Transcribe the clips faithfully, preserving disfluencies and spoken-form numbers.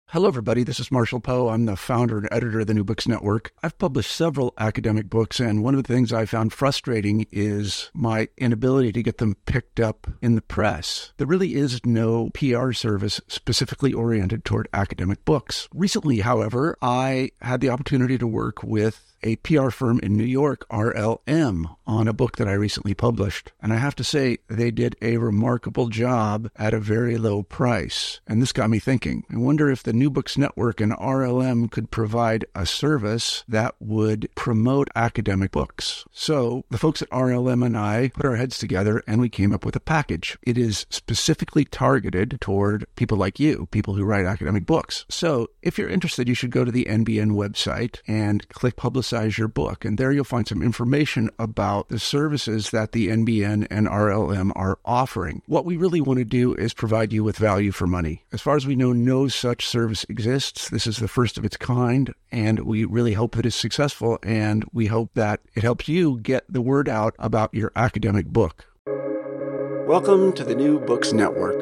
Hello, everybody. This is Marshall Poe. I'm the founder and editor of the New Books Network. I've published several academic books, and one of the things I found frustrating is my inability to get them picked up in the press. There really is no P R service specifically oriented toward academic books. Recently, however, I had the opportunity to work with a P R firm in New York, R L M, on a book that I recently published. And I have to say, they did a remarkable job at a very low price. And this got me thinking. I wonder if the New Books Network and R L M could provide a service that would promote academic books. So the folks at R L M and I put our heads together and we came up with a package. It is specifically targeted toward people like you, people who write academic books. So if you're interested, you should go to the N B N website and click Publicize your book. And there you'll find some information about the services that the N B N and R L M are offering. What we really want to do is provide you with value for money. As far as we know, no such service exists. This is the first of its kind, and we really hope that it's successful, and we hope that it helps you get the word out about your academic book. Welcome to the New Books Network.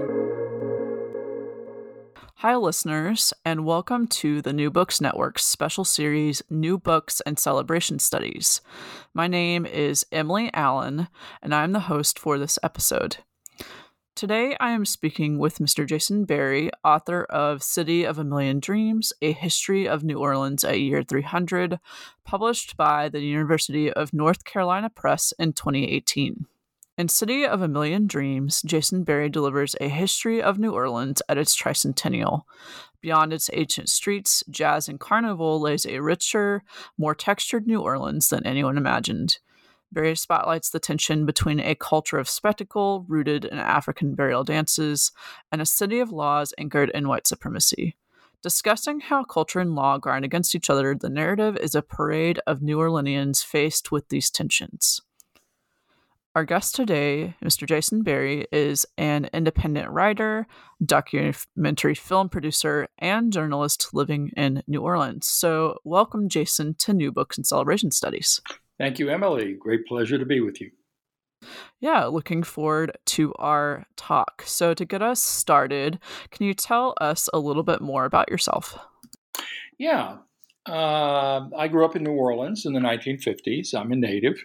Hi, listeners, and welcome to the New Books Network's special series, New Books and Celebration Studies. My name is Emily Allen, and I'm the host for this episode. Today, I am speaking with Mister Jason Berry, author of City of a Million Dreams, A History of New Orleans at Year three hundred, published by the University of North Carolina Press in twenty eighteen. In City of a Million Dreams, Jason Berry delivers a history of New Orleans at its tricentennial. Beyond its ancient streets, jazz and carnival lays a richer, more textured New Orleans than anyone imagined. Berry spotlights the tension between a culture of spectacle rooted in African burial dances and a city of laws anchored in white supremacy. Discussing how culture and law grind against each other, the narrative is a parade of New Orleanians faced with these tensions. Our guest today, Mister Jason Berry, is an independent writer, documentary film producer, and journalist living in New Orleans. So welcome, Jason, to New Books and Celebration Studies. Thank you, Emily. Great pleasure to be with you. Yeah, looking forward to our talk. So to get us started, can you tell us a little bit more about yourself? Yeah. Uh, I grew up in New Orleans in the nineteen fifties. I'm a native.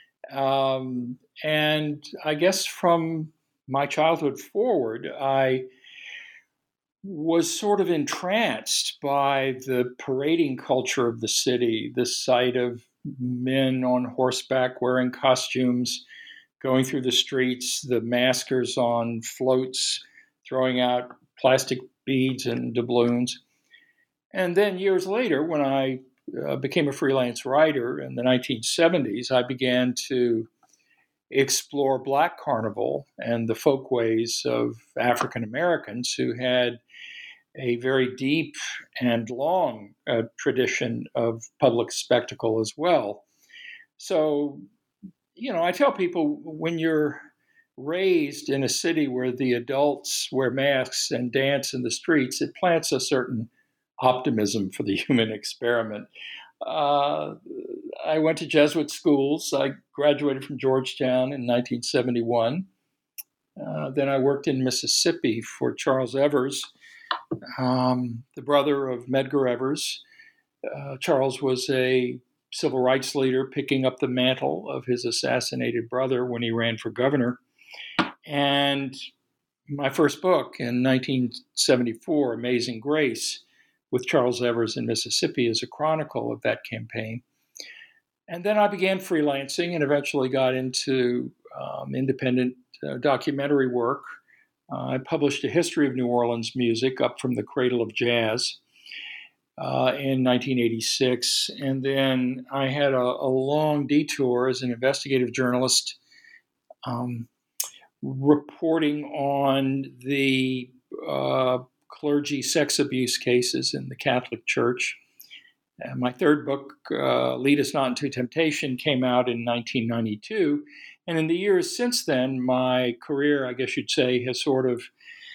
Um, and I guess from my childhood forward, I was sort of entranced by the parading culture of the city, the sight of men on horseback wearing costumes, going through the streets, the maskers on floats, throwing out plastic beads and doubloons. And then years later, when I Uh, became a freelance writer in the nineteen seventies, I began to explore Black Carnival and the folkways of African Americans who had a very deep and long uh, tradition of public spectacle as well. So, you know, I tell people when you're raised in a city where the adults wear masks and dance in the streets, it plants a certain optimism for the human experiment. Uh, I went to Jesuit schools. I graduated from Georgetown in nineteen seventy-one. Uh, then I worked in Mississippi for Charles Evers, um, the brother of Medgar Evers. Uh, Charles was a civil rights leader picking up the mantle of his assassinated brother when he ran for governor. And my first book in nineteen seventy-four, Amazing Grace, with Charles Evers in Mississippi, is a chronicle of that campaign. And then I began freelancing and eventually got into um, independent uh, documentary work. Uh, I published A History of New Orleans Music, Up from the Cradle of Jazz, uh, in nineteen eighty-six. And then I had a, a long detour as an investigative journalist, um, reporting on the uh, clergy sex abuse cases in the Catholic Church. Uh, my third book, uh, Lead Us Not Into Temptation, came out in nineteen ninety-two. And in the years since then, my career, I guess you'd say, has sort of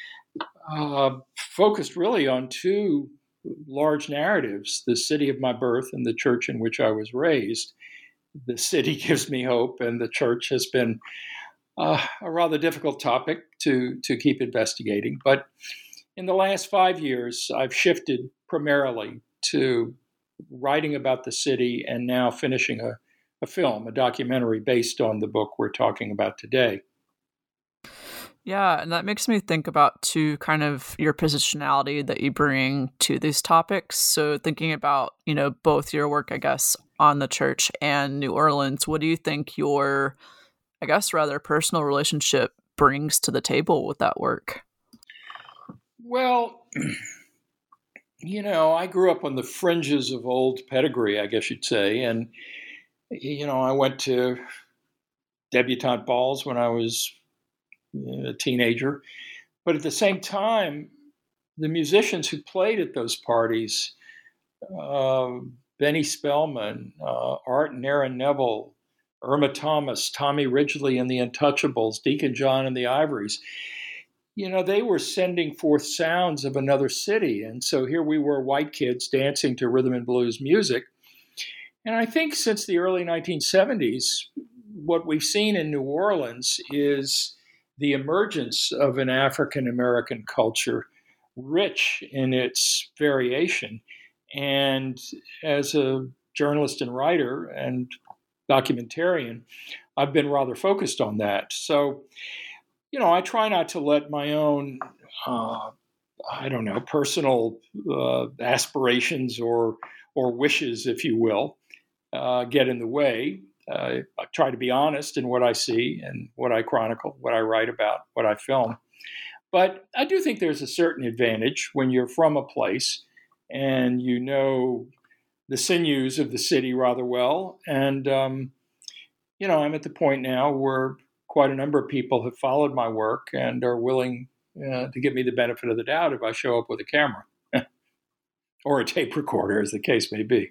uh, focused really on two large narratives: the city of my birth and the church in which I was raised. The city gives me hope, and the church has been uh, a rather difficult topic to, to keep investigating. But in the last five years, I've shifted primarily to writing about the city and now finishing a, a film, a documentary based on the book we're talking about today. Yeah, and that makes me think about too kind of your positionality that you bring to these topics. So thinking about, you know, both your work, I guess, on the church and New Orleans, what do you think your, I guess, rather personal relationship brings to the table with that work? Well, you know, I grew up on the fringes of old pedigree, I guess you'd say. And, you know, I went to debutante balls when I was a teenager. But at the same time, the musicians who played at those parties, uh, Benny Spellman, uh, Art and Aaron Neville, Irma Thomas, Tommy Ridgely and the Untouchables, Deacon John and the Ivories, you know, they were sending forth sounds of another city. And so here we were, white kids dancing to rhythm and blues music. And I think since the early nineteen seventies, what we've seen in New Orleans is the emergence of an African-American culture, rich in its variation. And as a journalist and writer and documentarian, I've been rather focused on that. So, you know, I try not to let my own, uh, I don't know, personal uh, aspirations or or wishes, if you will, uh, get in the way. Uh, I try to be honest in what I see and what I chronicle, what I write about, what I film. But I do think there's a certain advantage when you're from a place and you know the sinews of the city rather well. And, um, you know, I'm at the point now where quite a number of people have followed my work and are willing uh, to give me the benefit of the doubt if I show up with a camera or a tape recorder, as the case may be.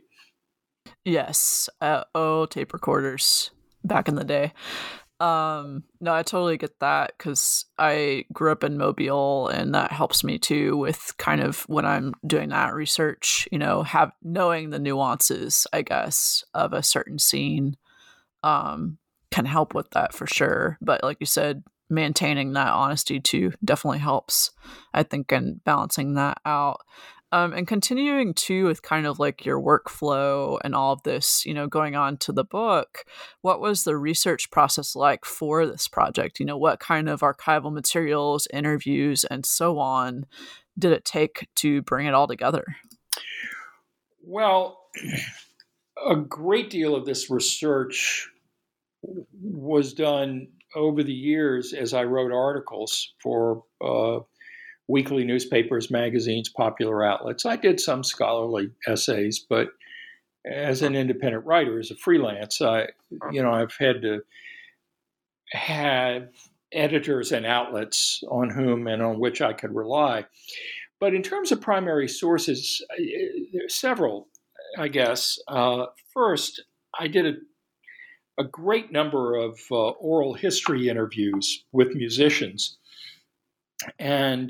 Yes. Uh, oh, tape recorders back in the day. Um, no, I totally get that because I grew up in Mobile, and that helps me too with kind of when I'm doing that research, you know, have knowing the nuances, I guess, of a certain scene um, can help with that for sure. But like you said, maintaining that honesty too definitely helps, I think, in balancing that out. Um, and continuing too with kind of like your workflow and all of this, you know, going on to the book, what was the research process like for this project? You know, what kind of archival materials, interviews, and so on did it take to bring it all together? Well, a great deal of this research was done over the years as I wrote articles for uh, weekly newspapers, magazines, popular outlets. I did some scholarly essays, but as an independent writer, as a freelance, I, you know, I've had to have editors and outlets on whom and on which I could rely. But in terms of primary sources, there's several, I guess. Uh, first, I did a, a great number of uh, oral history interviews with musicians. And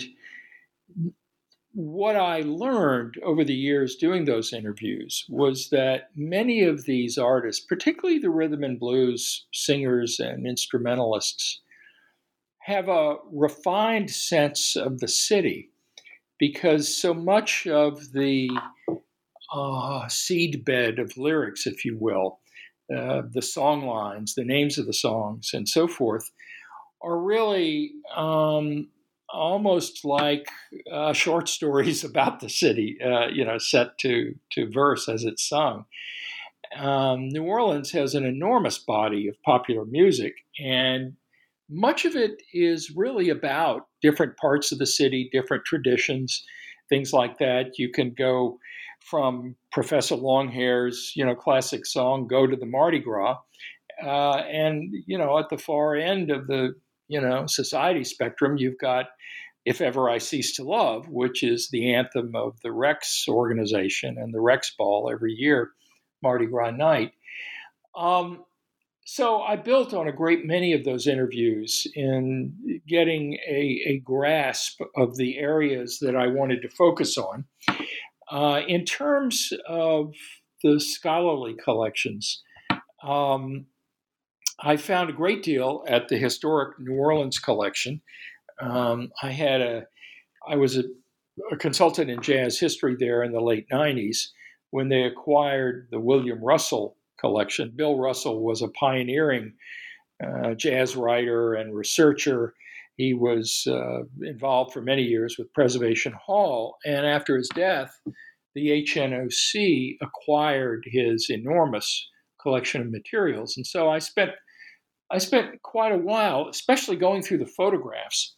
what I learned over the years doing those interviews was that many of these artists, particularly the rhythm and blues singers and instrumentalists, have a refined sense of the city because so much of the uh, seedbed of lyrics, if you will, uh, the song lines, the names of the songs, and so forth, are really um, almost like uh, short stories about the city, uh, you know, set to, to verse as it's sung. Um, New Orleans has an enormous body of popular music, and much of it is really about different parts of the city, different traditions, things like that. You can go from Professor Longhair's, you know, classic song, Go to the Mardi Gras, uh, and, you know, at the far end of the you know, society spectrum, you've got If Ever I Cease to Love, which is the anthem of the Rex organization and the Rex Ball every year, Mardi Gras night. Um, so I built on a great many of those interviews in getting a, a grasp of the areas that I wanted to focus on. Uh, in terms of the scholarly collections, um, I found a great deal at the Historic New Orleans Collection. Um, I had a, I was a a consultant in jazz history there in the late nineties when they acquired the William Russell collection. Bill Russell was a pioneering uh, jazz writer and researcher. He was uh, involved for many years with Preservation Hall, and after his death, the H N O C acquired his enormous collection of materials. And so I spent I spent quite a while, especially going through the photographs.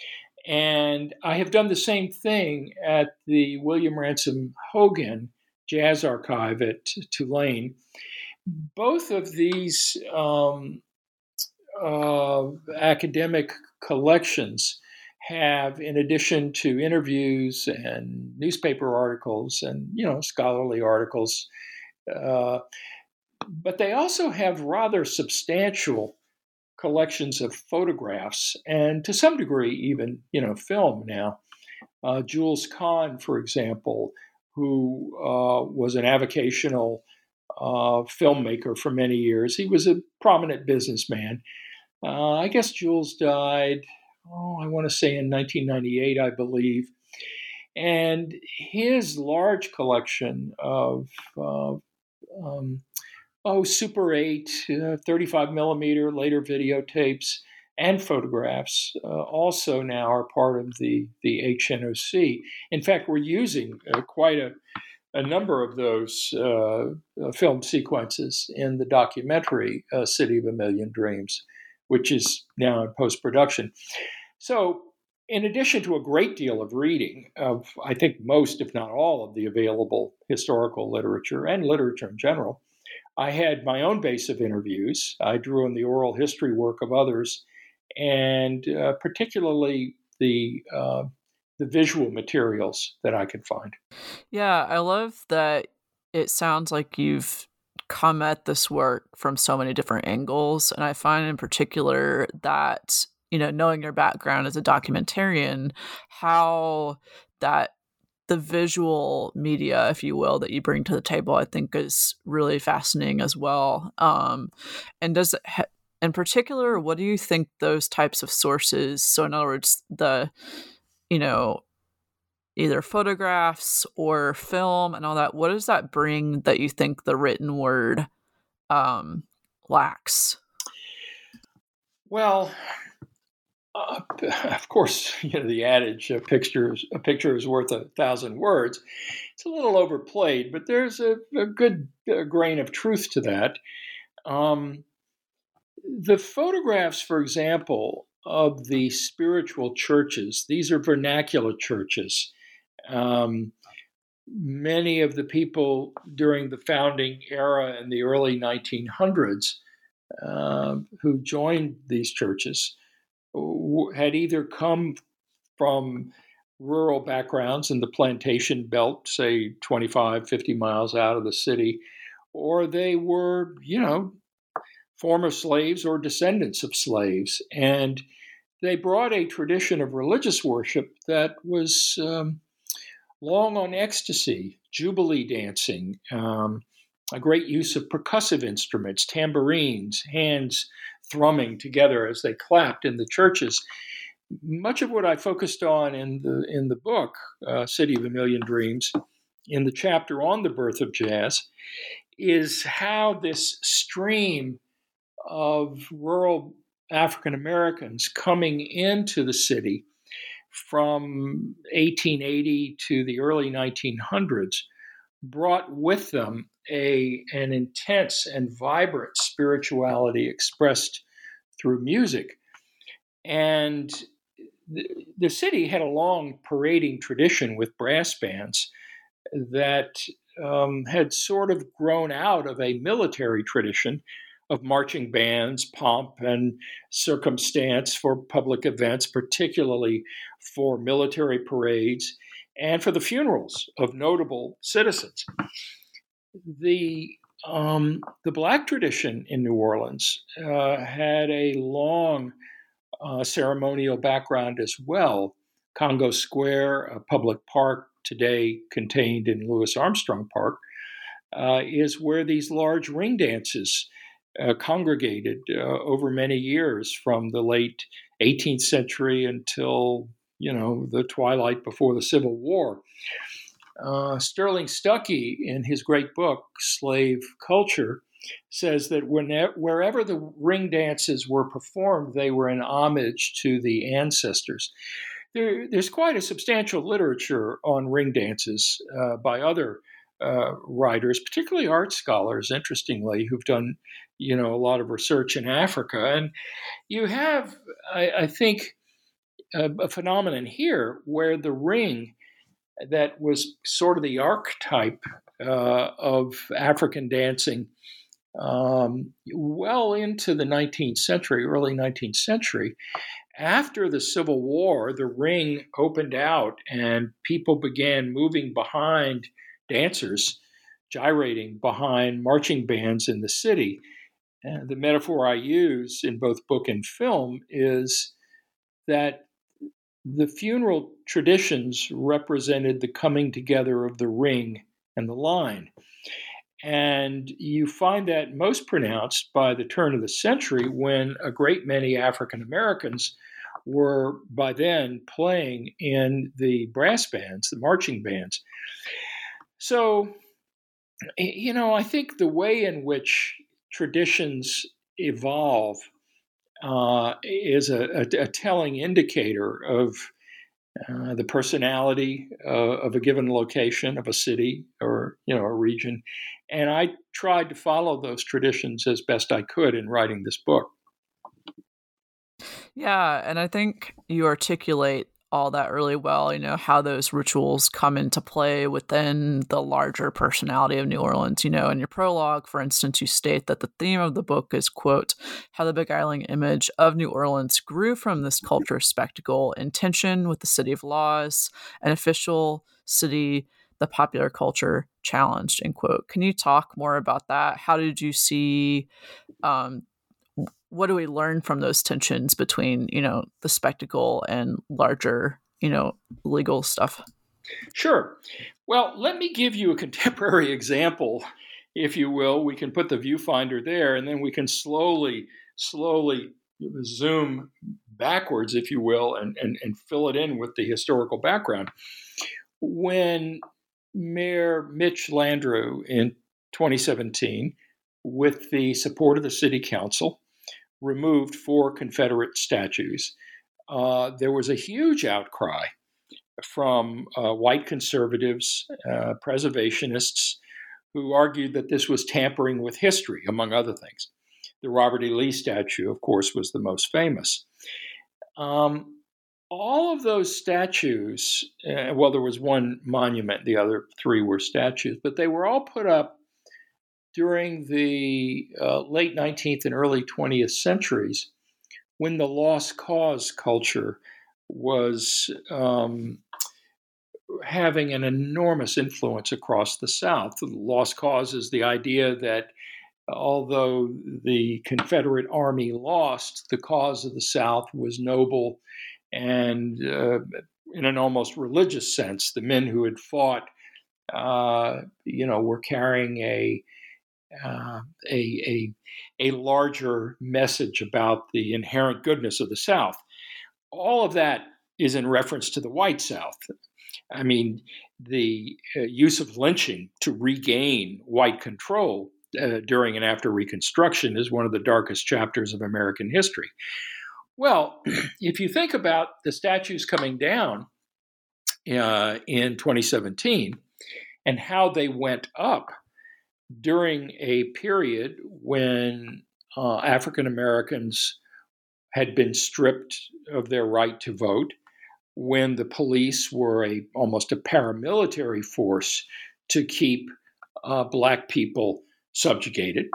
And I have done the same thing at the William Ransom Hogan Jazz Archive at Tulane. Both of these um, uh, academic collections have, in addition to interviews and newspaper articles and, you know, scholarly articles, uh, but they also have rather substantial collections of photographs and, to some degree, even, you know, film now. Uh, Jules Kahn, for example, who uh, was an avocational uh, filmmaker for many years. He was a prominent businessman. Uh, I guess Jules died, oh, I want to say in nineteen ninety-eight, I believe. And his large collection of uh, um, oh, Super eight, uh, thirty-five millimeter, later videotapes, and photographs uh, also now are part of the, the H N O C. In fact, we're using uh, quite a, a number of those uh, uh, film sequences in the documentary uh, City of a Million Dreams, which is now in post-production. So in addition to a great deal of reading of, I think, most, if not all, of the available historical literature and literature in general, I had my own base of interviews. I drew on the oral history work of others, and uh, particularly the uh, the visual materials that I could find. Yeah, I love that it sounds like you've come at this work from so many different angles, and I find in particular that, you know, knowing your background as a documentarian, how that the visual media, if you will, that you bring to the table, I think is really fascinating as well. Um, and does it ha- in particular, what do you think those types of sources, so in other words, the, you know, either photographs or film and all that, what does that bring that you think the written word um, lacks? Well, Uh, of course, you know, the adage, a picture, a picture is worth a thousand words. It's a little overplayed, but there's a, a good a grain of truth to that. Um, the photographs, for example, of the spiritual churches, these are vernacular churches. Um, many of the people during the founding era in the early nineteen hundreds uh, who joined these churches had either come from rural backgrounds in the plantation belt, say twenty-five, fifty miles out of the city, or they were, you know, former slaves or descendants of slaves. And they brought a tradition of religious worship that was um, long on ecstasy, jubilee dancing, um, a great use of percussive instruments, tambourines, hands thrumming together as they clapped in the churches. Much of what I focused on in the in the book, uh, City of a Million Dreams, in the chapter on the birth of jazz, is how this stream of rural African Americans coming into the city from eighteen eighty to the early nineteen hundreds brought with them a an intense and vibrant spirituality expressed through music. And the, the city had a long parading tradition with brass bands that um, had sort of grown out of a military tradition of marching bands, pomp, and circumstance for public events, particularly for military parades and for the funerals of notable citizens. The um, the Black tradition in New Orleans uh, had a long uh, ceremonial background as well. Congo Square, a public park today contained in Louis Armstrong Park, uh, is where these large ring dances uh, congregated uh, over many years from the late eighteenth century until, you know, the twilight before the Civil War. Uh, Sterling Stuckey, in his great book, Slave Culture, says that whenever, wherever the ring dances were performed, they were an homage to the ancestors. There, there's quite a substantial literature on ring dances uh, by other uh, writers, particularly art scholars, interestingly, who've done, you know, a lot of research in Africa. And you have, I, I think, a, a phenomenon here where the ring that was sort of the archetype uh, of African dancing um, well into the nineteenth century, early nineteenth century. After the Civil War, the ring opened out and people began moving behind dancers, gyrating behind marching bands in the city. And the metaphor I use in both book and film is that the funeral traditions represented the coming together of the ring and the line. And you find that most pronounced by the turn of the century, when a great many African Americans were by then playing in the brass bands, the marching bands. So, you know, I think the way in which traditions evolve uh, is a, a, a telling indicator of uh, the personality uh, of a given location, of a city or, you know, a region. And I tried to follow those traditions as best I could in writing this book. Yeah, and I think you articulate all that really well, you know, how those rituals come into play within the larger personality of New Orleans. You know, in your prologue, for instance, you state that the theme of the book is, quote, how the beguiling image of New Orleans grew from this culture spectacle in tension with the city of laws, an official city the popular culture challenged, end quote. Can you talk more about that? How did you see, um, what do we learn from those tensions between, you know, the spectacle and larger, you know, legal stuff? Sure. Well, let me give you a contemporary example, if you will. We can put the viewfinder there, and then we can slowly, slowly zoom backwards, if you will, and, and, and fill it in with the historical background. When Mayor Mitch Landrieu in twenty seventeen, with the support of the city council, removed four Confederate statues, uh, there was a huge outcry from uh, white conservatives, uh, preservationists, who argued that this was tampering with history, among other things. The Robert E. Lee statue, of course, was the most famous. Um, all of those statues, uh, well, there was one monument, the other three were statues, but they were all put up during the uh, late nineteenth and early twentieth centuries, when the lost cause culture was um, having an enormous influence across the South. The lost cause is the idea that although the Confederate Army lost, the cause of the South was noble, and uh, in an almost religious sense, the men who had fought, uh, you know, were carrying a Uh, a, a, a larger message about the inherent goodness of the South. All of that is in reference to the white South. I mean, the uh, use of lynching to regain white control uh, during and after Reconstruction is one of the darkest chapters of American history. Well, if you think about the statues coming down uh, in twenty seventeen and how they went up during a period when uh, African Americans had been stripped of their right to vote, when the police were a almost a paramilitary force to keep uh, Black people subjugated.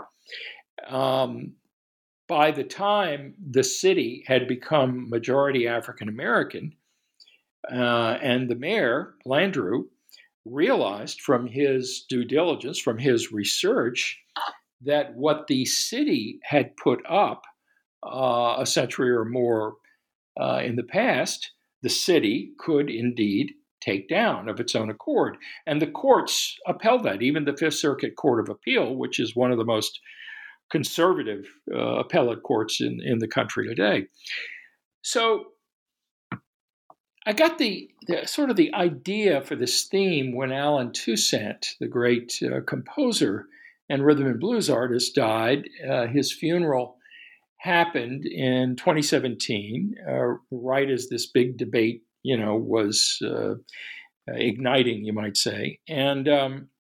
Um, by the time the city had become majority African American, uh, and the mayor, Landrieu, realized from his due diligence, from his research, that what the city had put up uh, a century or more uh, in the past, the city could indeed take down of its own accord. And the courts upheld that, even the Fifth Circuit Court of Appeal, which is one of the most conservative uh, appellate courts in, in the country today. So I got the, the sort of the idea for this theme when Allen Toussaint, the great uh, composer and rhythm and blues artist, died. Uh, his funeral happened in twenty seventeen, uh, right as this big debate, you know, was uh, igniting, you might say. And, um,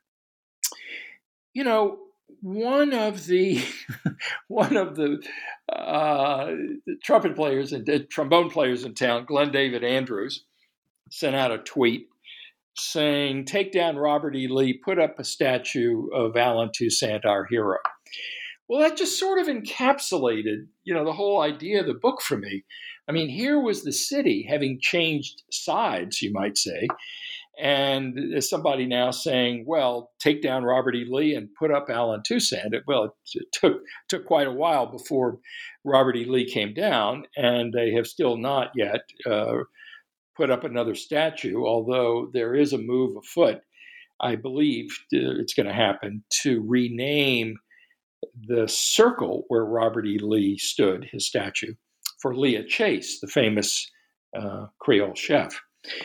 you know, one of the one of the, uh, the trumpet players and uh, trombone players in town, Glenn David Andrews, sent out a tweet saying, "Take down Robert E. Lee, put up a statue of Allen Toussaint, our hero." Well, that just sort of encapsulated, you know, the whole idea of the book for me. I mean, here was the city having changed sides, you might say. And there's somebody now saying, well, take down Robert E. Lee and put up Allen Toussaint. Well, it, it took took quite a while before Robert E. Lee came down, and they have still not yet uh, put up another statue, although there is a move afoot, I believe it's going to happen, to rename the circle where Robert E. Lee stood, his statue, for Leah Chase, the famous uh, Creole chef.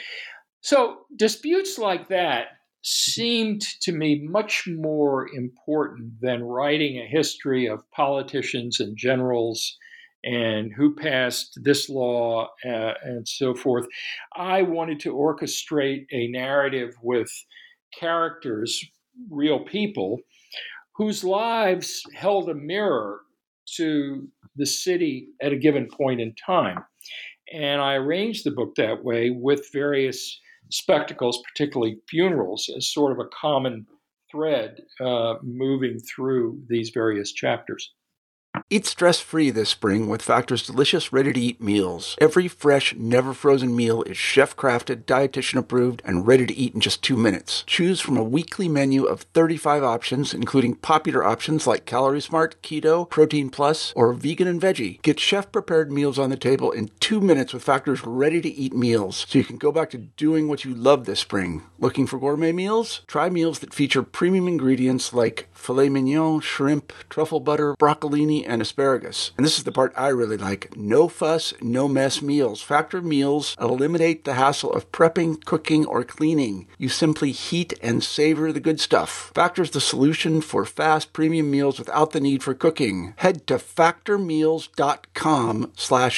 So disputes like that seemed to me much more important than writing a history of politicians and generals and who passed this law uh, and so forth. I wanted to orchestrate a narrative with characters, real people, whose lives held a mirror to the city at a given point in time. And I arranged the book that way with various spectacles, particularly funerals, as sort of a common thread uh, moving through these various chapters. Eat stress-free this spring with Factor's delicious, ready-to-eat meals. Every fresh, never-frozen meal is chef-crafted, dietitian-approved, and ready to eat in just two minutes. Choose from a weekly menu of thirty-five options, including popular options like Calorie Smart, Keto, Protein Plus, or Vegan and Veggie. Get chef-prepared meals on the table in two minutes with Factor's ready-to-eat meals, so you can go back to doing what you love this spring. Looking for gourmet meals? Try meals that feature premium ingredients like filet mignon, shrimp, truffle butter, broccolini, and asparagus. And this is the part I really like. No fuss, no mess meals. Factor meals eliminate the hassle of prepping, cooking, or cleaning. You simply heat and savor the good stuff. Factor's the solution for fast premium meals without the need for cooking. Head to factormeals.com slash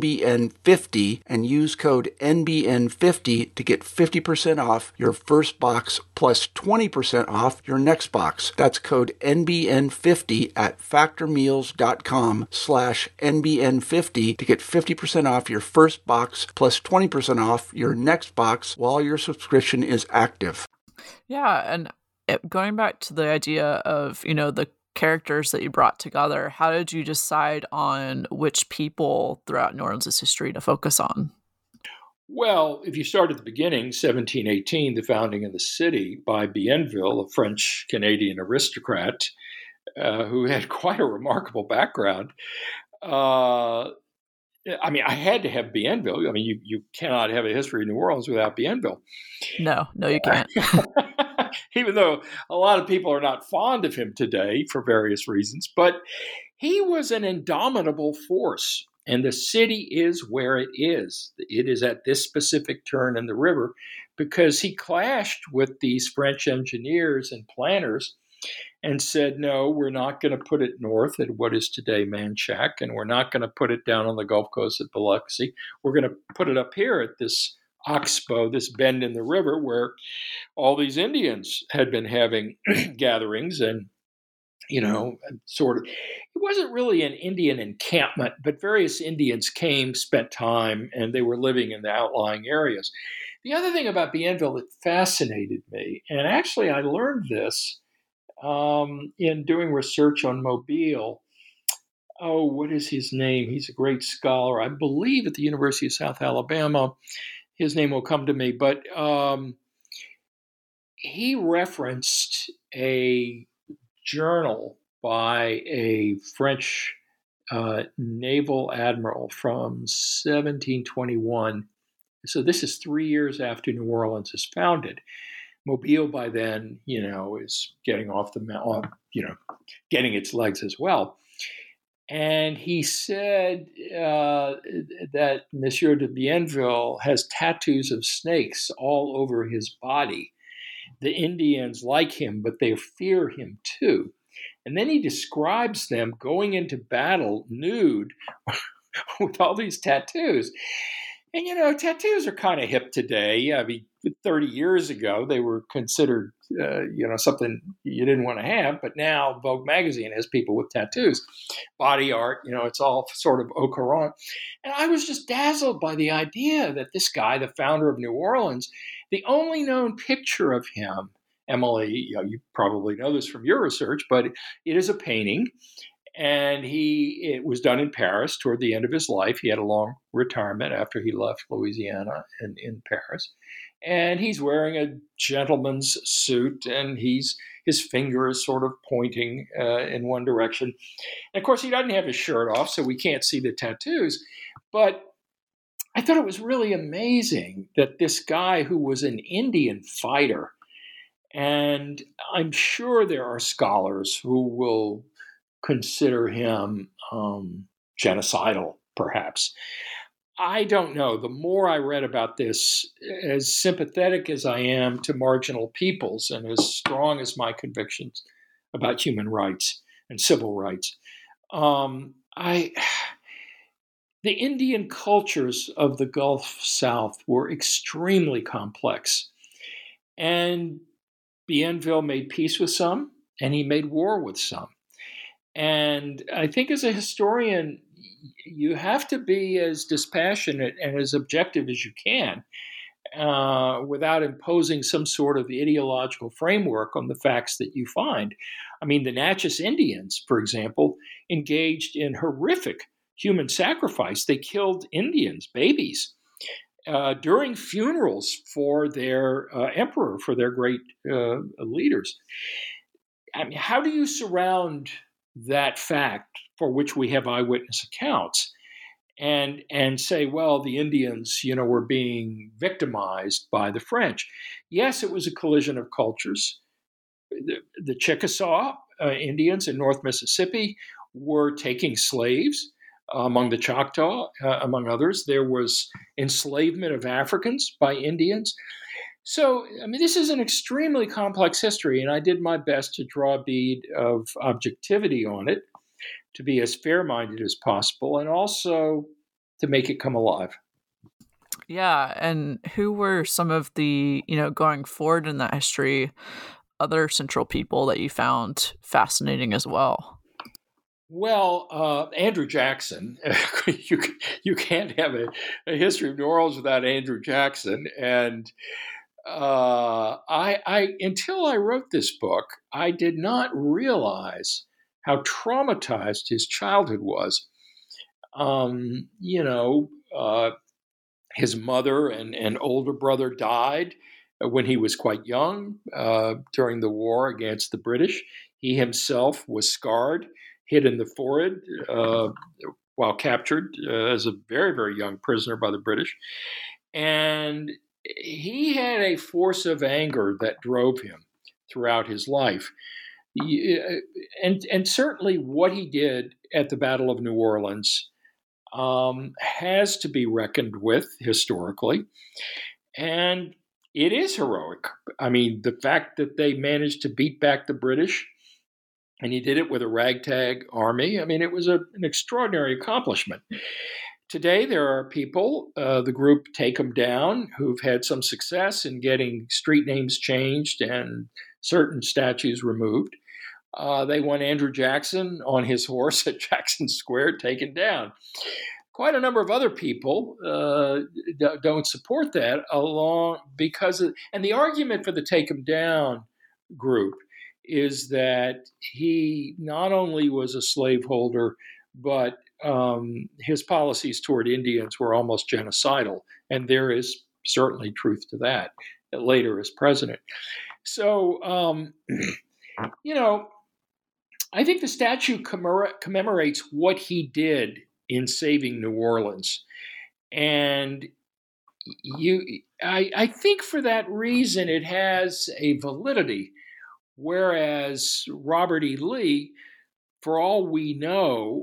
NBN50 and use code N B N fifty to get fifty percent off your first box plus twenty percent off your next box. That's code N B N fifty at factormeals.com slash NBN50 to get fifty percent off your first box plus twenty percent off your next box while your subscription is active. Yeah, and it, going back to the idea of, you know, the characters that you brought together, how did you decide on which people throughout New Orleans' history to focus on? Well, if you start at the beginning, seventeen eighteen, the founding of the city by Bienville, a French-Canadian aristocrat uh, who had quite a remarkable background. Uh, I mean, I had to have Bienville. I mean, you, you cannot have a history of New Orleans without Bienville. No, no, you can't. Even though a lot of people are not fond of him today for various reasons, but he was an indomitable force. And the city is where it is. It is at this specific turn in the river because he clashed with these French engineers and planners and said, no, we're not going to put it north at what is today Manchac, and we're not going to put it down on the Gulf Coast at Biloxi. We're going to put it up here at this oxbow, this bend in the river where all these Indians had been having gatherings and, you know, sort of, it wasn't really an Indian encampment, but various Indians came, spent time, and they were living in the outlying areas. The other thing about Bienville that fascinated me, and actually I learned this um, in doing research on Mobile. Oh, what is his name? He's a great scholar, I believe, at the University of South Alabama. His name will come to me, but um, he referenced a journal by a French uh, naval admiral from seventeen twenty-one. So this is three years after New Orleans is founded. Mobile by then, you know, is getting off the mountain, you know, getting its legs as well. And he said uh, that Monsieur de Bienville has tattoos of snakes all over his body. The Indians like him, but they fear him too. And then he describes them going into battle nude with all these tattoos. And, you know, tattoos are kind of hip today. I mean, thirty years ago, they were considered, uh, you know, something you didn't want to have. But now Vogue magazine has people with tattoos. Body art, you know, it's all sort of au courant. And I was just dazzled by the idea that this guy, the founder of New Orleans, the only known picture of him, Emily, you know, you probably know this from your research, but it is a painting. And he it was done in Paris toward the end of his life. He had a long retirement after he left Louisiana and in Paris. And he's wearing a gentleman's suit, and he's his finger is sort of pointing uh, in one direction. And of course, he doesn't have his shirt off, so we can't see the tattoos. But I thought it was really amazing that this guy who was an Indian fighter, and I'm sure there are scholars who will consider him um, genocidal, perhaps. I don't know. The more I read about this, as sympathetic as I am to marginal peoples and as strong as my convictions about human rights and civil rights, um, I the Indian cultures of the Gulf South were extremely complex. And Bienville made peace with some, and he made war with some. And I think as a historian, you have to be as dispassionate and as objective as you can uh, without imposing some sort of ideological framework on the facts that you find. I mean, the Natchez Indians, for example, engaged in horrific human sacrifice. They killed Indians, babies, uh, during funerals for their uh, emperor, for their great uh, leaders. I mean, how do you surround that fact for which we have eyewitness accounts and and say, well, the Indians, you know, were being victimized by the French? Yes, it was a collision of cultures. The, the Chickasaw uh, Indians in North Mississippi were taking slaves, uh, among the Choctaw, uh, among others. There was enslavement of Africans by Indians. So, I mean, this is an extremely complex history, and I did my best to draw a bead of objectivity on it, to be as fair-minded as possible, and also to make it come alive. Yeah, and who were some of the, you know, going forward in that history, other central people that you found fascinating as well? Well, uh, Andrew Jackson, you, you can't have a, a history of New Orleans without Andrew Jackson, and Uh, I, I until I wrote this book, I did not realize how traumatized his childhood was. Um, you know, uh, his mother and, and older brother died when he was quite young uh, during the war against the British. He himself was scarred, hit in the forehead uh, while captured uh, as a very, very young prisoner by the British. And he had a force of anger that drove him throughout his life. And, and certainly what he did at the Battle of New Orleans um, has to be reckoned with historically. And it is heroic. I mean, the fact that they managed to beat back the British, and he did it with a ragtag army, I mean, it was a, an extraordinary accomplishment. Today, there are people, uh, the group Take 'em Down, who've had some success in getting street names changed and certain statues removed. Uh, they want Andrew Jackson on his horse at Jackson Square taken down. Quite a number of other people uh, d- don't support that along because of, and the argument for the Take 'em Down group is that he not only was a slaveholder, but um, his policies toward Indians were almost genocidal. And there is certainly truth to that, later as president. So, um, you know, I think the statue commemor- commemorates what he did in saving New Orleans. And you, I, I think for that reason, it has a validity. Whereas Robert E. Lee, for all we know,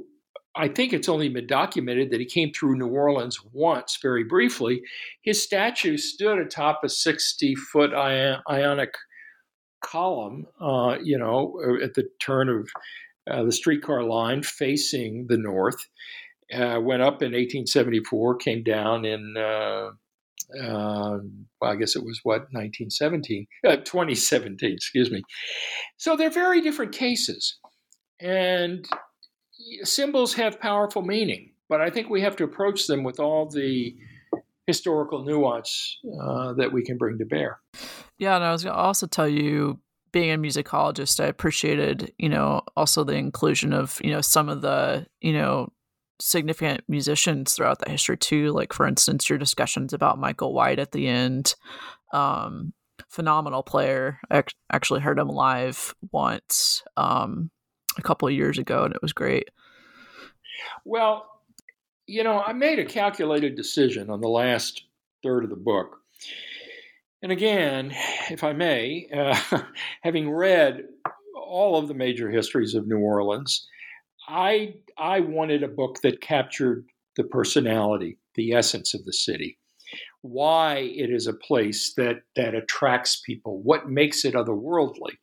I think it's only been documented that he came through New Orleans once, very briefly. His statue stood atop a sixty-foot Ionic column, uh, you know, at the turn of uh, the streetcar line facing the north. Uh, went up in eighteen seventy-four, came down in, uh, uh, well, I guess it was what, nineteen seventeen, uh, twenty seventeen, excuse me. So they're very different cases. And symbols have powerful meaning, but I think we have to approach them with all the historical nuance uh, that we can bring to bear. Yeah, and I was going to also tell you, being a musicologist, I appreciated, you know, also the inclusion of, you know, some of the, you know, significant musicians throughout the history too. Like, for instance, your discussions about Michael White at the end. Um, phenomenal player. I actually heard him live once um, a couple of years ago, and it was great. Well, you know, I made a calculated decision on the last third of the book. And again, if I may, uh, having read all of the major histories of New Orleans, I I wanted a book that captured the personality, the essence of the city, why it is a place that that attracts people, what makes it otherworldly.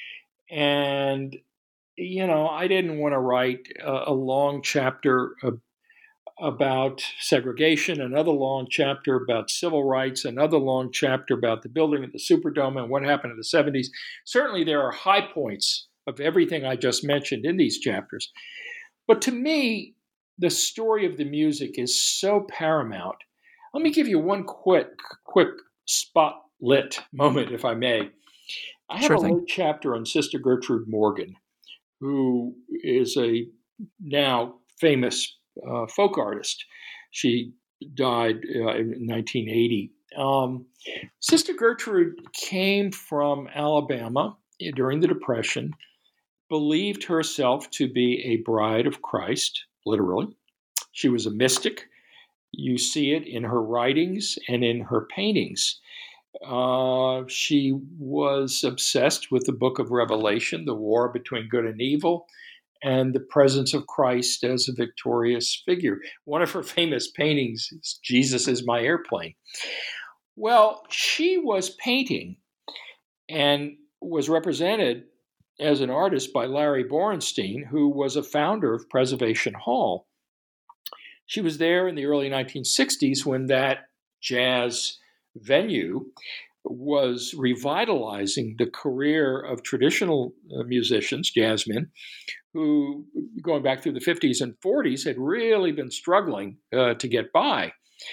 And, you know, I didn't want to write a, a long chapter of, about segregation, another long chapter about civil rights, another long chapter about the building of the Superdome and what happened in the seventies. Certainly there are high points of everything I just mentioned in these chapters. But to me, the story of the music is so paramount. Let me give you one quick, quick spotlit moment, if I may. I have Sure a thing. little chapter on Sister Gertrude Morgan, who is a now famous uh, folk artist. She died uh, in nineteen eighty. Um, Sister Gertrude came from Alabama during the Depression, believed herself to be a bride of Christ, literally. She was a mystic. You see it in her writings and in her paintings. Uh, she was obsessed with the book of Revelation, the war between good and evil, and the presence of Christ as a victorious figure. One of her famous paintings is Jesus is My Airplane. Well, she was painting and was represented as an artist by Larry Borenstein, who was a founder of Preservation Hall. She was there in the early nineteen sixties when that jazz venue was revitalizing the career of traditional musicians, jazzmen, who, going back through the fifties and forties, had really been struggling uh, to get by.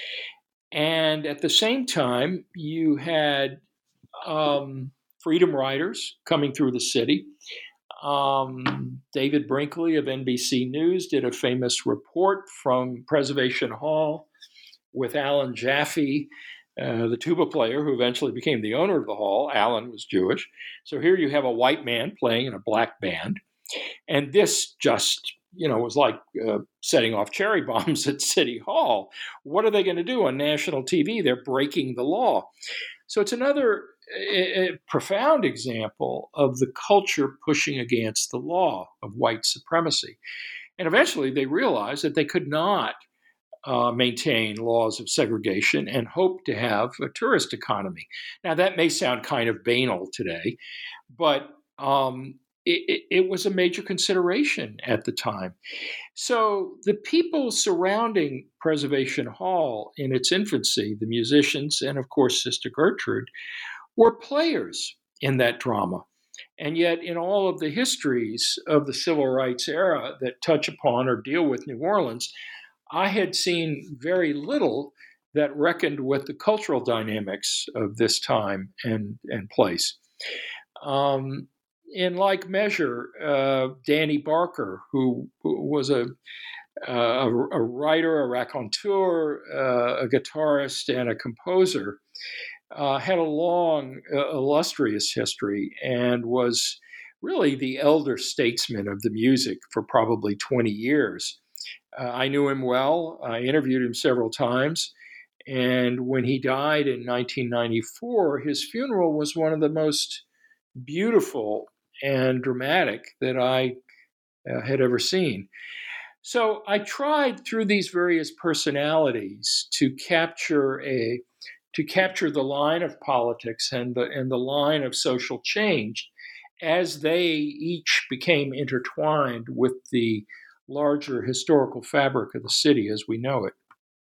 And at the same time, you had um, freedom riders coming through the city. Um, David Brinkley of N B C News did a famous report from Preservation Hall with Alan Jaffe, uh, the tuba player who eventually became the owner of the hall. Alan was Jewish. So here you have a white man playing in a black band. And this just, you know, was like uh, setting off cherry bombs at City Hall. What are they going to do on national T V? They're breaking the law. So it's another a, a profound example of the culture pushing against the law of white supremacy. And eventually they realized that they could not uh, maintain laws of segregation and hope to have a tourist economy. Now, that may sound kind of banal today, but um, it, it was a major consideration at the time. So the people surrounding Preservation Hall in its infancy, the musicians and, of course, Sister Gertrude, were players in that drama. And yet, in all of the histories of the civil rights era that touch upon or deal with New Orleans, I had seen very little that reckoned with the cultural dynamics of this time and, and place. Um, in like measure, uh, Danny Barker, who, who was a, a, a writer, a raconteur, uh, a guitarist, and a composer, Uh, had a long, uh, illustrious history and was really the elder statesman of the music for probably twenty years. Uh, I knew him well. I interviewed him several times. And when he died in nineteen ninety-four, his funeral was one of the most beautiful and dramatic that I uh, had ever seen. So I tried through these various personalities to capture a to capture the line of politics and the and the line of social change as they each became intertwined with the larger historical fabric of the city as we know it.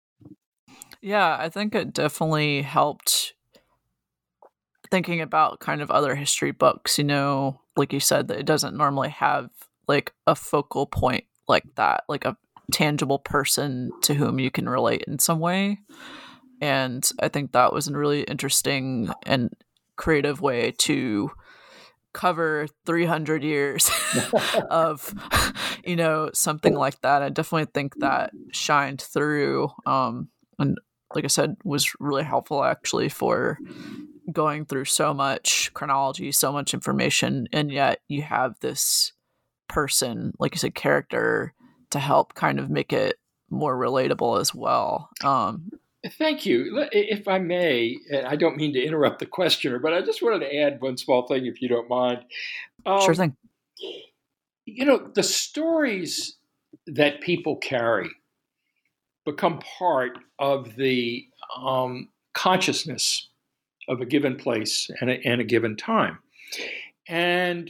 Yeah, I think it definitely helped thinking about kind of other history books, you know, like you said, that it doesn't normally have like a focal point like that, like a tangible person to whom you can relate in some way. And I think that was a really interesting and creative way to cover three hundred years of, you know, something like that. I definitely think that shined through. Um, and like I said, was really helpful actually for going through so much chronology, so much information, and yet you have this person, like you said, character to help kind of make it more relatable as well. Um, Thank you. If I may, and I don't mean to interrupt the questioner, but I just wanted to add one small thing, if you don't mind. Um, sure thing. You know, the stories that people carry become part of the um, consciousness of a given place and a, and a given time. And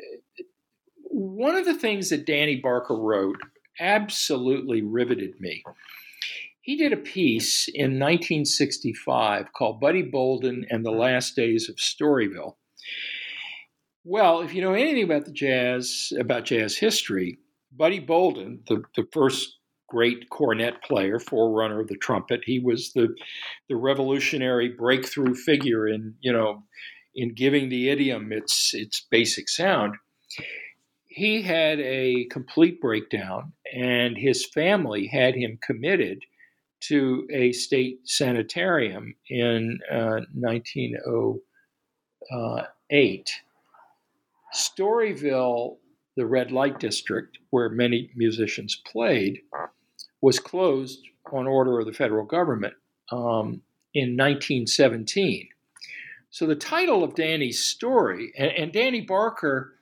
one of the things that Danny Barker wrote absolutely riveted me. He did a piece in nineteen sixty-five called Buddy Bolden and the Last Days of Storyville. Well, if you know anything about the jazz, about jazz history, Buddy Bolden, the, the first great cornet player, forerunner of the trumpet, he was the, the revolutionary breakthrough figure in, you know, in giving the idiom its its basic sound. He had a complete breakdown, and his family had him committed to a state sanitarium in uh, nineteen oh eight. Storyville, the red light district where many musicians played, was closed on order of the federal government um, in nineteen seventeen. So the title of Danny's story, and, and Danny Barker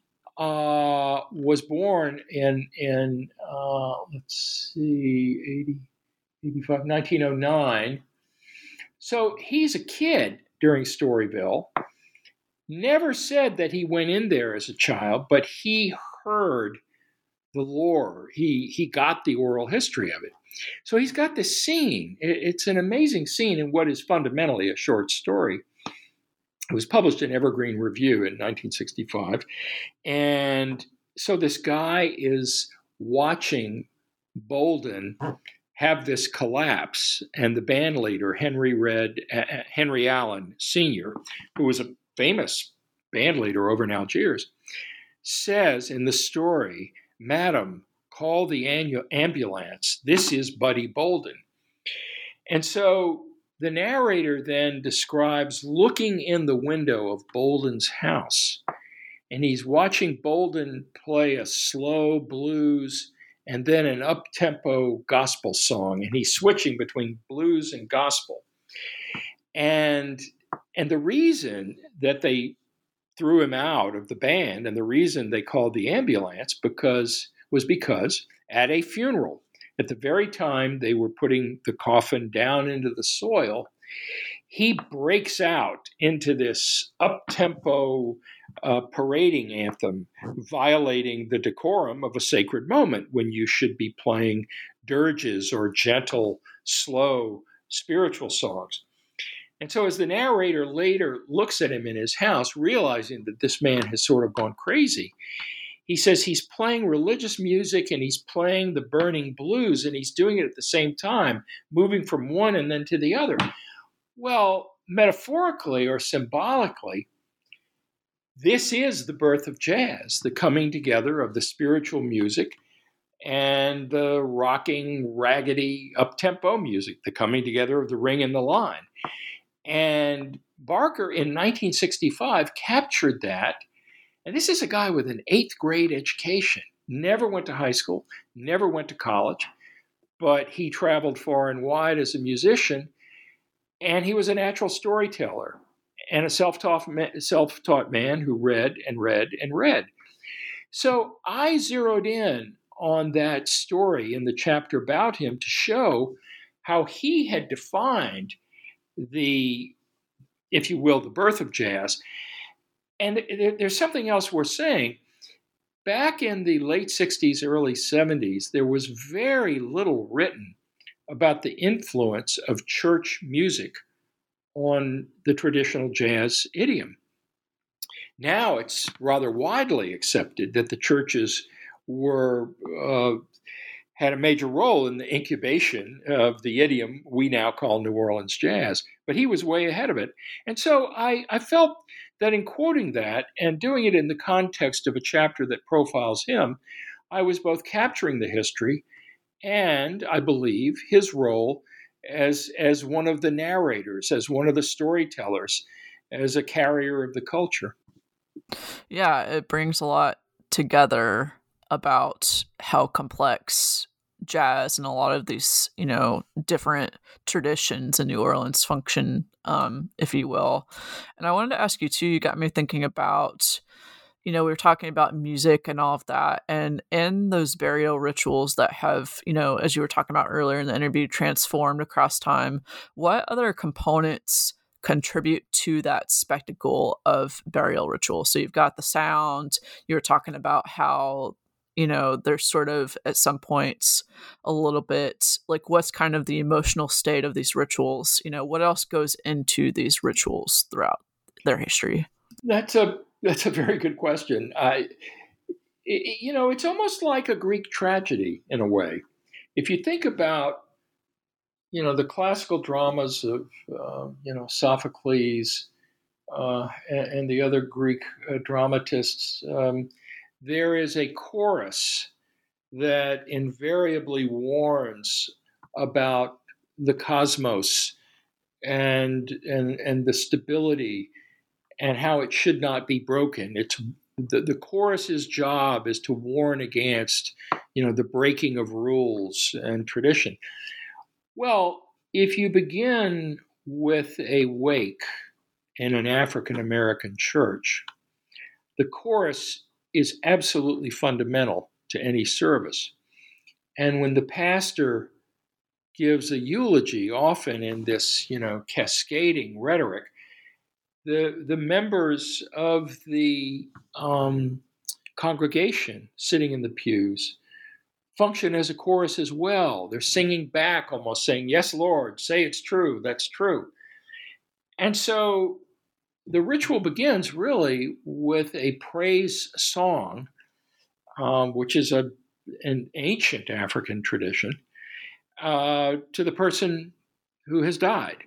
uh, was born in, in uh, let's see, eighty, eighty-five, nineteen oh nine. So he's a kid during Storyville. Never said that he went in there as a child, but he heard the lore. He he got the oral history of it. So he's got this scene. It's an amazing scene in what is fundamentally a short story. It was published in Evergreen Review in nineteen sixty-five. And so this guy is watching Bolden have this collapse, and the band leader, Henry Red, uh, Henry Allen Senior, who was a famous band leader over in Algiers, says in the story, "Madam, call the ambulance. This is Buddy Bolden." And so the narrator then describes looking in the window of Bolden's house, and he's watching Bolden play a slow blues and then an up-tempo gospel song, and he's switching between blues and gospel. And, and the reason that they threw him out of the band and the reason they called the ambulance because was because at a funeral, at the very time they were putting the coffin down into the soil, he breaks out into this up-tempo uh, parading anthem, violating the decorum of a sacred moment when you should be playing dirges or gentle, slow, spiritual songs. And so as the narrator later looks at him in his house, realizing that this man has sort of gone crazy, he says he's playing religious music and he's playing the burning blues, and he's doing it at the same time, moving from one and then to the other. Well, metaphorically or symbolically, this is the birth of jazz, the coming together of the spiritual music and the rocking, raggedy, up-tempo music, the coming together of the ring and the line. And Barker in nineteen sixty-five captured that. And this is a guy with an eighth grade education, never went to high school, never went to college, but he traveled far and wide as a musician, and he was a natural storyteller and a self-taught, self-taught man who read and read and read. So I zeroed in on that story in the chapter about him to show how he had defined the, if you will, the birth of jazz. And there's something else worth saying. Back in the late sixties, early seventies, there was very little written about the influence of church music on the traditional jazz idiom. Now it's rather widely accepted that the churches were uh, had a major role in the incubation of the idiom we now call New Orleans jazz, but he was way ahead of it. And so I, I felt that in quoting that and doing it in the context of a chapter that profiles him, I was both capturing the history and, I believe, his role as, as one of the narrators, as one of the storytellers, as a carrier of the culture. Yeah, it brings a lot together about how complex jazz and a lot of these, you know, different traditions in New Orleans function, um, if you will. And I wanted to ask you too, you got me thinking about, you know, we were talking about music and all of that. And in those burial rituals that have, you know, as you were talking about earlier in the interview, transformed across time, what other components contribute to that spectacle of burial ritual? So you've got the sound, you were talking about how, you know, there's sort of at some points a little bit like what's kind of the emotional state of these rituals, you know, what else goes into these rituals throughout their history? That's a, that's a very good question. I, it, you know, it's almost like a Greek tragedy in a way. If you think about, you know, the classical dramas of, uh, you know, Sophocles uh, and, and the other Greek uh, dramatists, um, there is a chorus that invariably warns about the cosmos and and and the stability and how it should not be broken. It's the, the chorus's job is to warn against, you know, the breaking of rules and tradition. Well, if you begin with a wake in an African American church, the chorus is absolutely fundamental to any service. And when the pastor gives a eulogy, often in this, you know, cascading rhetoric, the, the members of the um, congregation sitting in the pews function as a chorus as well. They're singing back, almost saying, "Yes, Lord, say it's true, that's true." And so the ritual begins really with a praise song, um, which is a, an ancient African tradition, uh, to the person who has died.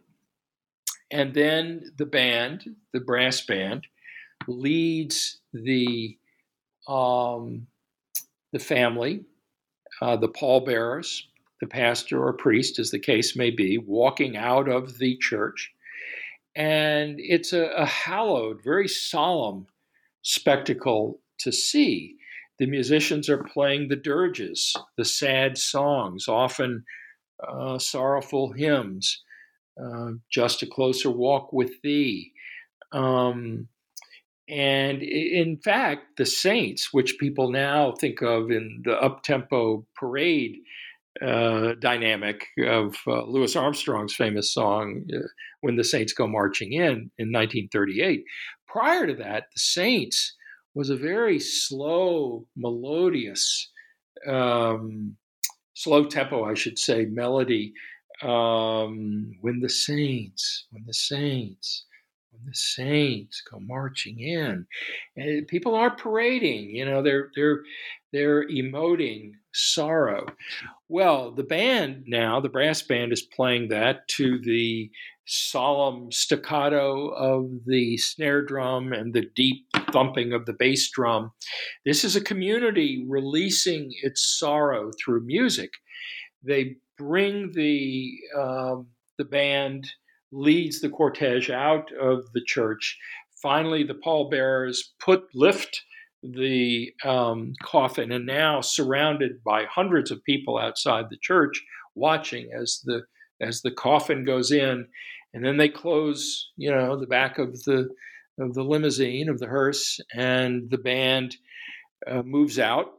And then the band, the brass band, leads the um, the family, uh, the pallbearers, the pastor or priest, as the case may be, walking out of the church. And it's a, a hallowed, very solemn spectacle to see. The musicians are playing the dirges, the sad songs, often uh, sorrowful hymns, uh, Just a Closer Walk with Thee. Um, and in fact, the saints, which people now think of in the up-tempo parade uh, dynamic of uh, Louis Armstrong's famous song, uh, When the Saints Go Marching In, in nineteen thirty-eight. Prior to that, the Saints was a very slow, melodious, um, slow tempo, I should say, melody. Um, when the saints, when the saints, when the saints go marching in, and people aren't parading. You know, they're they're they're emoting sorrow. Well, the band now, the brass band, is playing that to the solemn staccato of the snare drum and the deep thumping of the bass drum. This is a community releasing its sorrow through music. They bring the um, the band, leads the cortege out of the church. Finally, the pallbearers put lift the um, coffin, and now surrounded by hundreds of people outside the church, watching as the as the coffin goes in, and then they close, you know, the back of the of the limousine of the hearse, and the band uh, moves out,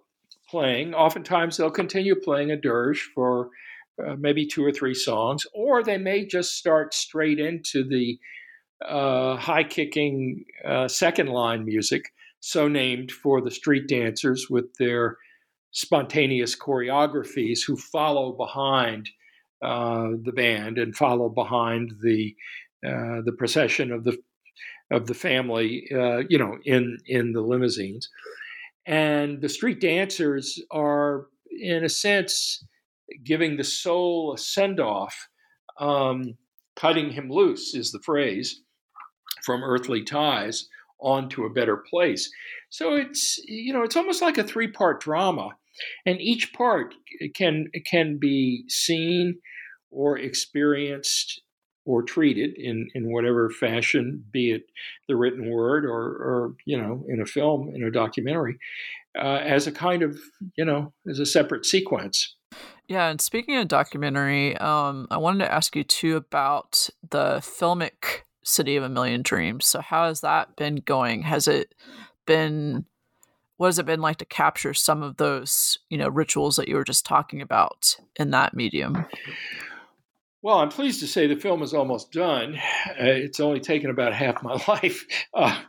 playing. Oftentimes they'll continue playing a dirge for uh, maybe two or three songs, or they may just start straight into the uh, high-kicking uh, second-line music, so named for the street dancers with their spontaneous choreographies who follow behind uh, the band and follow behind the uh, the procession of the of the family, uh, you know, in in the limousines. And the street dancers are, in a sense, giving the soul a send-off. Um, cutting him loose is the phrase, from earthly ties onto a better place. So it's, you know, it's almost like a three-part drama, and each part can can be seen or experienced or treated in, in whatever fashion, be it the written word or, or you know, in a film, in a documentary, uh, as a kind of, you know, as a separate sequence. Yeah, and speaking of documentary, um, I wanted to ask you too about the filmic City of a Million Dreams. So how has that been going? Has it been, what has it been like to capture some of those, you know, rituals that you were just talking about in that medium? Well, I'm pleased to say the film is almost done. Uh, it's only taken about half my life. Uh,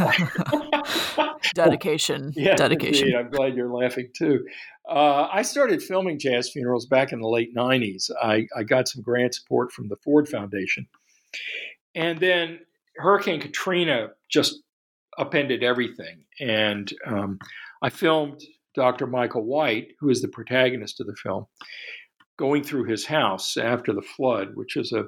dedication. Yes, dedication. Indeed. I'm glad you're laughing too. Uh, I started filming jazz funerals back in the late nineties. I, I got some grant support from the Ford Foundation. And then Hurricane Katrina just upended everything. And um, I filmed Doctor Michael White, who is the protagonist of the film, going through his house after the flood, which is a,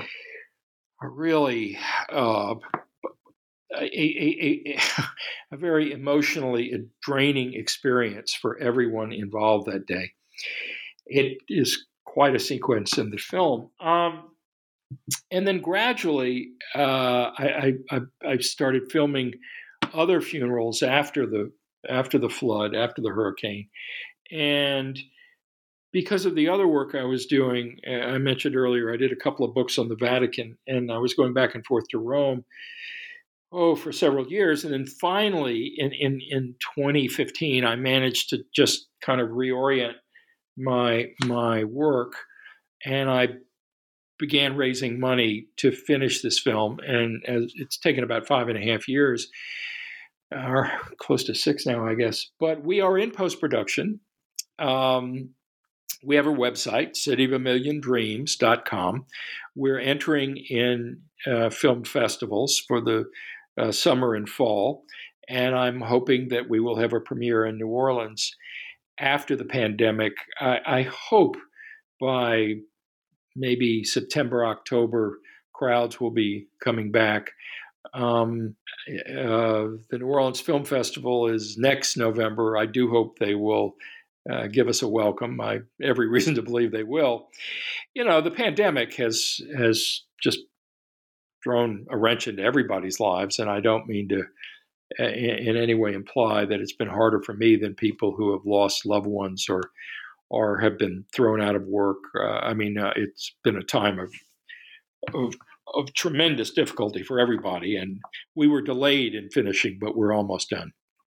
a really uh, a, a, a, a very emotionally draining experience for everyone involved that day. It is quite a sequence in the film. Um, and then gradually, uh, I, I, I started filming other funerals after the after the flood, after the hurricane, and because of the other work I was doing, I mentioned earlier, I did a couple of books on the Vatican, and I was going back and forth to Rome, oh, for several years. And then finally, in, in, in twenty fifteen, I managed to just kind of reorient my, my work, and I began raising money to finish this film. And as it's taken about five and a half years, or close to six now, I guess. But we are in post-production. Um, We have a website, city of a million dreams dot com. We're entering in uh, film festivals for the uh, summer and fall, and I'm hoping that we will have a premiere in New Orleans after the pandemic. I, I hope by maybe September, October, crowds will be coming back. Um, uh, the New Orleans Film Festival is next November. I do hope they will Uh, give us a welcome. I have every reason to believe they will. You know, the pandemic has has just thrown a wrench into everybody's lives, and I don't mean to uh, in, in any way imply that it's been harder for me than people who have lost loved ones or or have been thrown out of work. Uh, I mean, uh, it's been a time of, of of tremendous difficulty for everybody, and we were delayed in finishing, but we're almost done.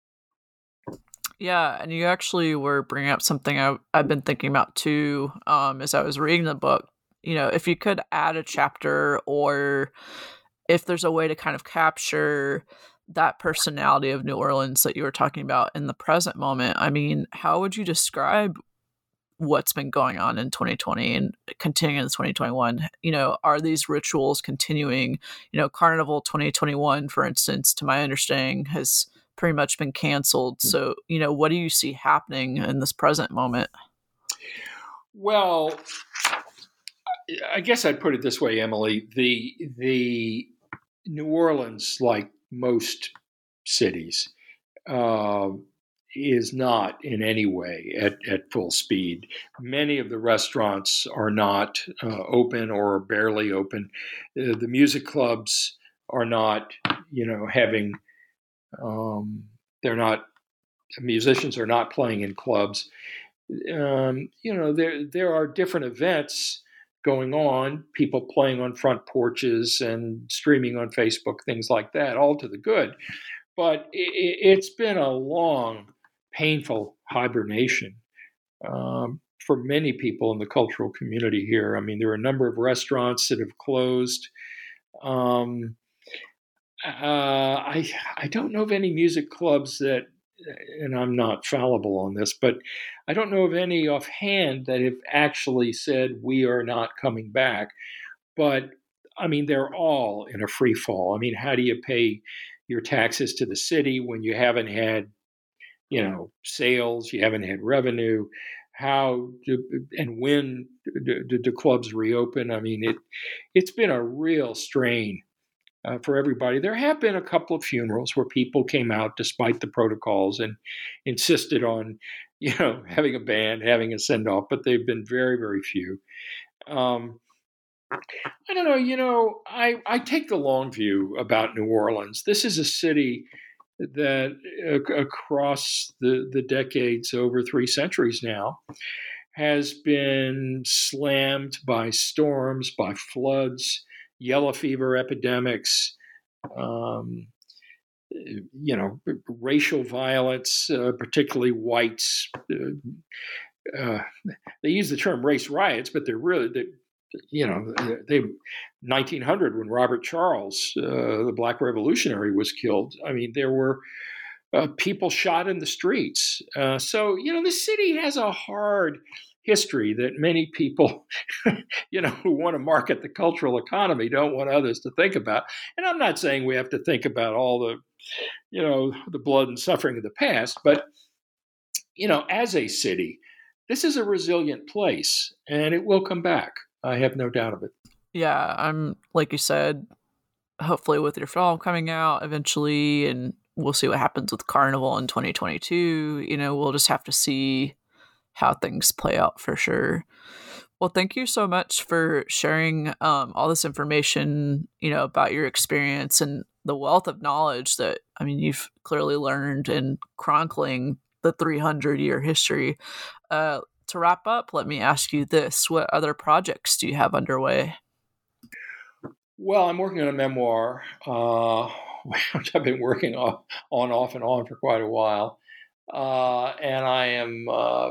Yeah, and you actually were bringing up something I, I've been thinking about too, um, as I was reading the book. You know, if you could add a chapter, or if there's a way to kind of capture that personality of New Orleans that you were talking about in the present moment, I mean, how would you describe what's been going on in twenty twenty and continuing in twenty twenty-one? You know, are these rituals continuing? You know, Carnival twenty twenty-one, for instance, to my understanding, has pretty much been canceled. So, you know, what do you see happening in this present moment? Well, I guess I'd put it this way, Emily. The the New Orleans, like most cities, uh, is not in any way at, at full speed. Many of the restaurants are not uh, open or barely open. Uh, the music clubs are not, you know, having Um, they're not, musicians are not playing in clubs. Um, you know, there there are different events going on, people playing on front porches and streaming on Facebook, things like that, all to the good. But it, it's been a long painful hibernation um, for many people in the cultural community here. I mean, there are a number of restaurants that have closed. Um, uh, I I don't know of any music clubs that, and I'm not fallible on this, but I don't know of any offhand that have actually said we are not coming back. But I mean, they're all in a free fall. I mean, how do you pay your taxes to the city when you haven't had, you know, sales, you haven't had revenue? How do, and when do, do, do clubs reopen? I mean, it it's been a real strain uh, for everybody. There have been a couple of funerals where people came out despite the protocols and insisted on, you know, having a band, having a send off, but they've been very, very few. Um, I don't know. You know, I, I take the long view about New Orleans. This is a city that uh, across the, the decades, over three centuries now, has been slammed by storms, by floods, yellow fever epidemics, um, you know, racial violence, uh, particularly whites. Uh, uh, they use the term race riots, but they're really, they, you know, they nineteen hundred when Robert Charles, uh, the Black Revolutionary, was killed. I mean, there were uh, people shot in the streets. Uh, so, you know, the city has a hard history that many people, you know, who want to market the cultural economy don't want others to think about. And I'm not saying we have to think about all the, you know, the blood and suffering of the past, but, you know, as a city, this is a resilient place and it will come back. I have no doubt of it. Yeah, I'm, like you said, hopefully with your film coming out eventually, and we'll see what happens with Carnival in twenty twenty-two. You know, we'll just have to see how things play out for sure. Well, thank you so much for sharing um, all this information, you know, about your experience and the wealth of knowledge that, I mean, you've clearly learned in chronicling the three hundred year history. Uh, To wrap up, let me ask you this. What other projects do you have underway? Well, I'm working on a memoir, uh, which I've been working on, on, off and on for quite a while. Uh, and I am, uh,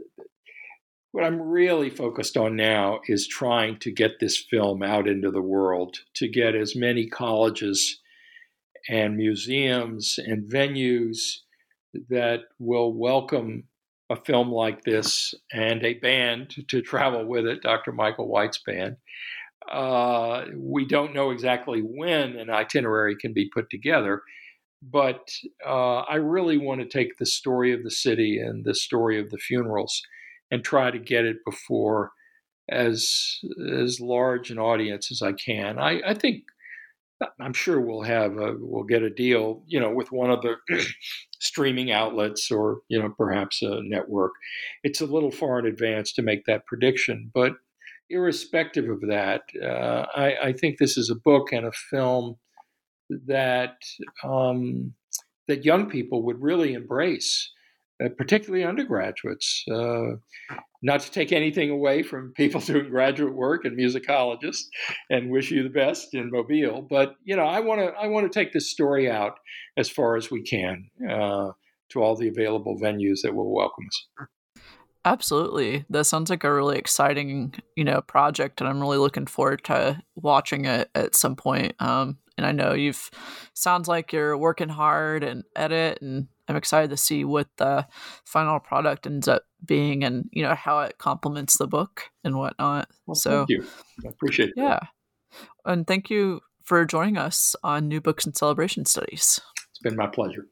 what I'm really focused on now is trying to get this film out into the world, to get as many colleges and museums and venues that will welcome a film like this and a band to, to travel with it, Doctor Michael White's band. Uh, we don't know exactly when an itinerary can be put together, but uh, I really want to take the story of the city and the story of the funerals and try to get it before as as large an audience as I can. I, I think I'm sure we'll have a, we'll get a deal, you know, with one of the streaming outlets or, you know, perhaps a network. It's a little far in advance to make that prediction, but irrespective of that, uh, I, I think this is a book and a film that um, that young people would really embrace, uh, particularly undergraduates. Uh, Not to take anything away from people doing graduate work and musicologists, and wish you the best in Mobile. But, you know, I want to I want to take this story out as far as we can uh, to all the available venues that will welcome us. Absolutely. That sounds like a really exciting, you know, project, and I'm really looking forward to watching it at some point. Um, and I know you've sounds like you're working hard and edit, and I'm excited to see what the final product ends up being, and, you know, how it complements the book and whatnot. Well, so thank you. I appreciate that. Yeah. And thank you for joining us on New Books and Celebration Studies. It's been my pleasure.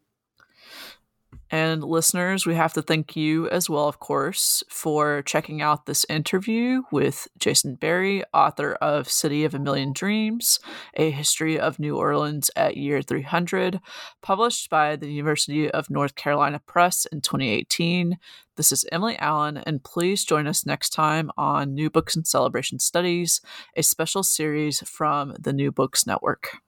And listeners, we have to thank you as well, of course, for checking out this interview with Jason Berry, author of City of a Million Dreams, A History of New Orleans at Year three hundred, published by the University of North Carolina Press in twenty eighteen. This is Emily Allen, and please join us next time on New Books and Celebration Studies, a special series from the New Books Network.